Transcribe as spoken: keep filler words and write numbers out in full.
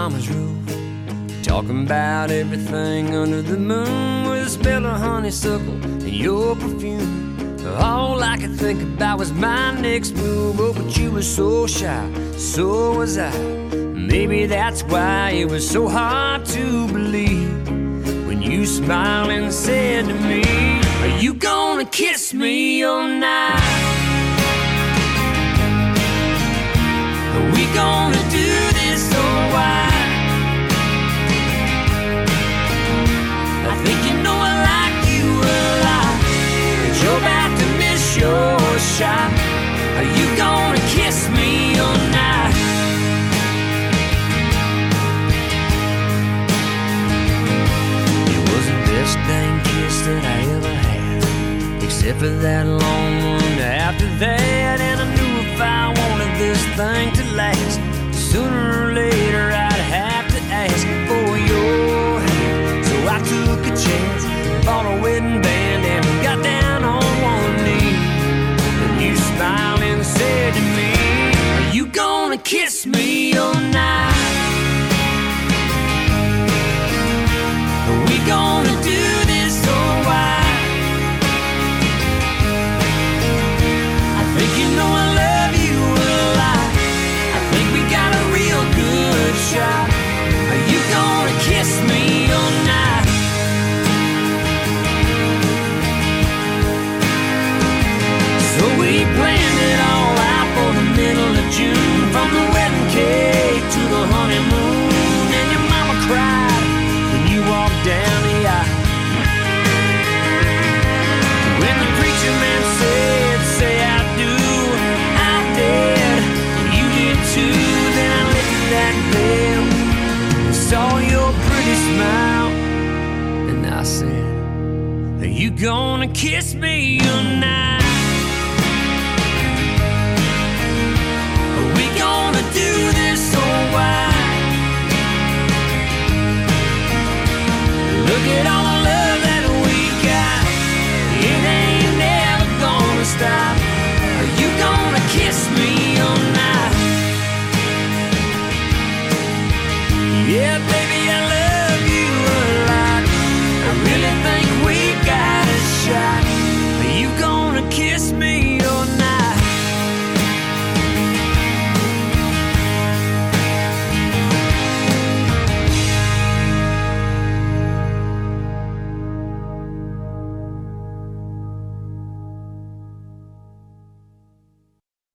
mama's roof, talking about everything under the moon, with a smell of honeysuckle and your perfume. All I could think about was my next move. Oh, but you were so shy, so was I. Maybe that's why it was so hard to believe when you smiled and said to me, are you gonna kiss me all night? Are we gonna do this or why? I think you know I like you a lot, but you're about to miss your shot. Are you gonna kiss me all night? It was the best dang kiss that I ever had, except for that long one after that. And I knew if I wanted this thing to last, sooner or later I'd have to ask for your hand. So I took a chance, bought a wedding band, and got down on one knee. And you smiled and said to me, are you gonna kiss me all night? Are we gonna do this or why? I think you know I love you a lot. I think we got a real good shot. Are you gonna kiss me all night? So we planned it all out for the middle of June, from the wedding cake to the honeymoon. And your mama cried when you walked down the aisle. When the preacher man said, say I do, I did, and you did too. Then I lifted that veil and saw your pretty smile, and I said, are you gonna kiss me all night? Are we gonna do this or why? Look at all